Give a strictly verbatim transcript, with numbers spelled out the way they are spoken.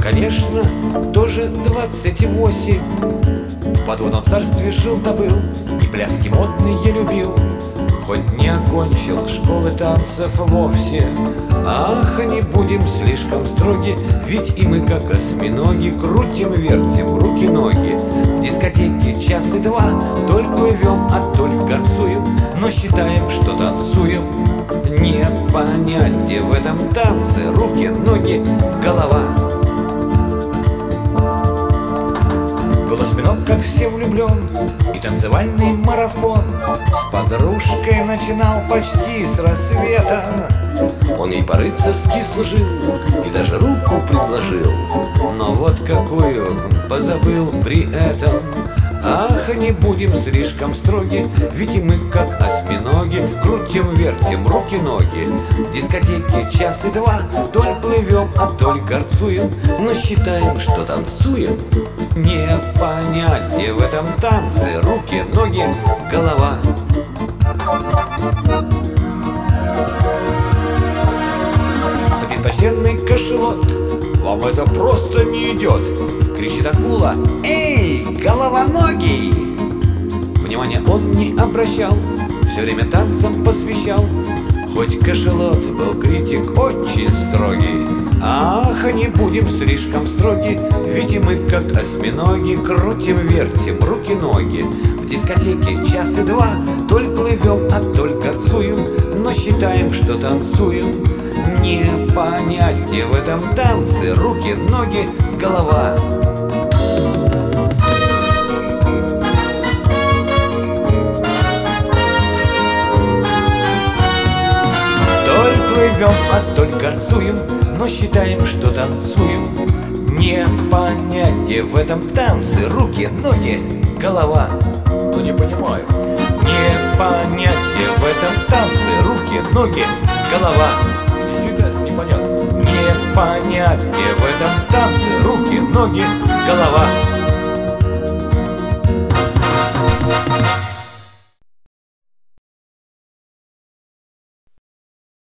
конечно, тоже двадцать восемь. В подводном царстве жил да был, и пляски модные любил, хоть не окончил школы танцев вовсе. Ах, не будем слишком строги, ведь и мы, как осьминоги, крутим, вертим руки-ноги. В дискотеке час и два, толь плывем, а толь горцуем, но считаем, что танцуем. Не понять, где в этом танце руки, ноги, голова. Был осьминог, как все, влюблен, и танцевальный марафон с подружкой начинал почти с рассвета. Он ей по-рыцарски служил и даже руку предложил, но вот какую позабыл при этом. Ах, не будем слишком строги, ведь и мы, как осьминоги, крутим, вертим руки-ноги. В дискотеке час и два, толь плывем, а толь горцуем, но считаем, что танцуем. Не понять, где в этом танце руки, ноги, голова. Среднепочерный кошелот, вам это просто не идет, кричит акула: эй, головоногий! Внимания он не обращал, все время танцам посвящал, хоть кошелот был критик очень строгий. Ах, не будем слишком строги, ведь и мы, как осьминоги, крутим, вертим руки-ноги. В дискотеке час и два, толь плывем, а толь горцуем, но считаем, что танцуем. Не понять, где в этом танце руки, ноги, голова. Толь плывем, а толь горцуем, но считаем, что танцуем. Не понять, где в этом танце руки, ноги, голова. Ну не понимаю. Не понять, где в этом танце руки, ноги, голова. Действительно непонятно. Не понять, где в этом танце руки, ноги, голова.